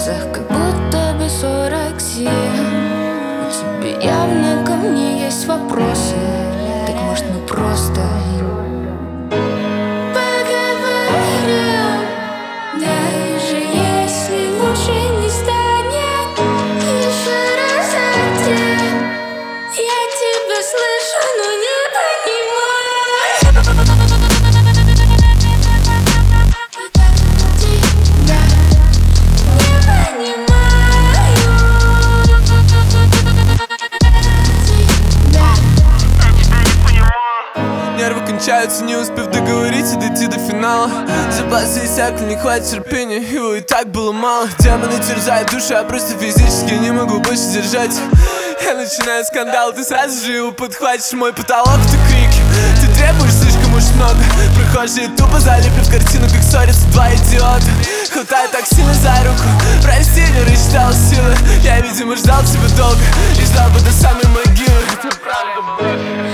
глазах как будто бы 47. У тебя явно ко мне есть вопросы. Так может мы просто поговорим? Даже если лучше не станет еще раз один. Я тебя слышу, но не понимаю. Нервы кончаются, не успев договорить и дойти до финала. Запасы иссякли, не хватит терпения, его и так было мало. Демоны терзают душу, я просто физически не могу больше держать. Я начинаю скандал, ты сразу же его подхватишь. Мой потолок — это крики, ты требуешь слишком уж много. Прохожие тупо залипли в картину, как ссорятся два идиота. Хватает так сильно за руку, прости, не рассчитал силы. Я, видимо, ждал тебя долго и ждал бы до самой могилы. Это правда боль.